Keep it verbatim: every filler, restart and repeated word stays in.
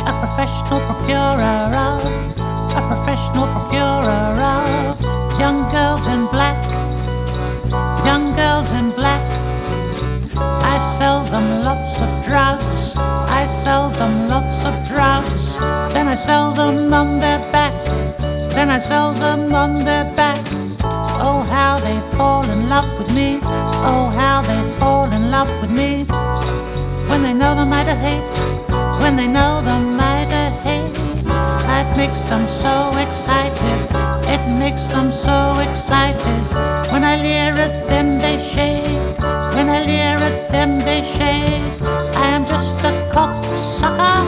a professional procurer of, a professional procurer of young girls in black, young girls in black. I sell them lots of drugs, I sell them lots of drugs. Then I sell them on their back, then I sell them on their back. Oh, how they fall in love with me, oh, how they fall in love with me. When they know the might of hate, when they know the might of hate. It makes them so excited, it makes them so excited. When I leer at them they shake, when I leer at them they shake. I am just a cocksucker,